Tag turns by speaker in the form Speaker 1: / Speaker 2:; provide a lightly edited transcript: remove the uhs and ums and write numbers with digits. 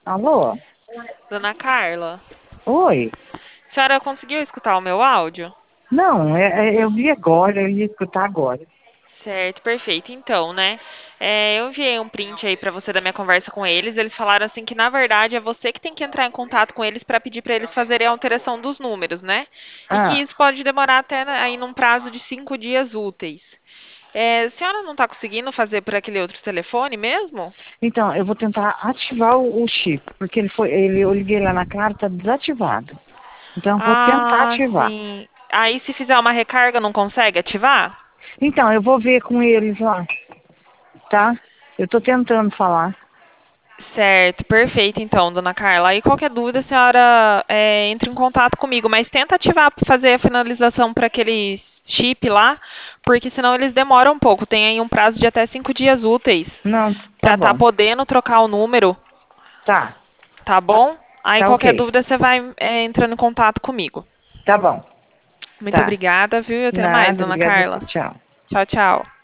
Speaker 1: Alô?
Speaker 2: Dona Carla,
Speaker 1: Oi?
Speaker 2: a senhora conseguiu escutar o meu áudio?
Speaker 1: Não, eu vi agora, eu ia escutar agora.
Speaker 2: Certo, perfeito. Então, né? Eu enviei um print aí pra você da minha conversa com eles. Eles falaram assim que na verdade é você que tem que entrar em contato com eles pra pedir pra eles fazerem a alteração dos números, né? E que
Speaker 1: Ah,
Speaker 2: isso pode demorar até aí num prazo de 5 dias úteis. A senhora não tá conseguindo fazer por aquele outro telefone mesmo?
Speaker 1: então, eu vou tentar ativar o chip, porque eu liguei lá na cara, tá desativado. Então, eu vou tentar
Speaker 2: Ah,
Speaker 1: ativar.
Speaker 2: sim. Aí se fizer uma recarga não consegue ativar?
Speaker 1: Então, eu vou ver com eles lá, tá? Eu tô tentando falar.
Speaker 2: Certo, perfeito então, dona Carla. Aí qualquer dúvida, a senhora entre em contato comigo, mas tenta ativar para fazer a finalização para aquele chip lá, porque senão eles demoram um pouco. Tem aí um prazo de até 5 dias úteis
Speaker 1: Não, tá
Speaker 2: para estar
Speaker 1: bom.
Speaker 2: podendo trocar o número,
Speaker 1: Tá,
Speaker 2: tá bom? Aí
Speaker 1: tá
Speaker 2: qualquer
Speaker 1: ok.
Speaker 2: dúvida você vai entrando em contato comigo.
Speaker 1: Tá bom,
Speaker 2: Muito
Speaker 1: tá.
Speaker 2: obrigada, viu? E até mais,
Speaker 1: Nada,
Speaker 2: dona
Speaker 1: obrigada a
Speaker 2: Carla.
Speaker 1: você. Tchau.
Speaker 2: Tchau, tchau.